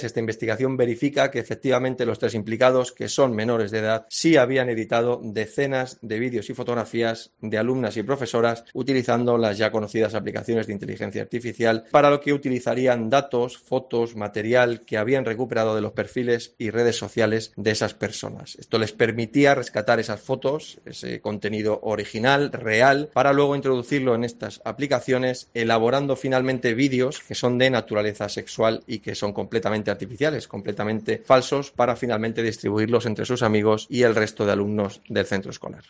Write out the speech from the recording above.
Esta investigación verifica que efectivamente los 3 implicados, que son menores de edad, sí habían editado decenas de vídeos y fotografías de alumnas y profesoras utilizando las ya conocidas aplicaciones de inteligencia artificial, para lo que utilizarían datos, fotos, material que habían recuperado de los perfiles y redes sociales de esas personas. Esto les permitía rescatar esas fotos, ese contenido original, real, para luego introducirlo en estas aplicaciones, elaborando finalmente vídeos que son de naturaleza sexual y que son completamente artificiales, completamente falsos, para finalmente distribuirlos entre sus amigos y el resto de alumnos del centro escolar.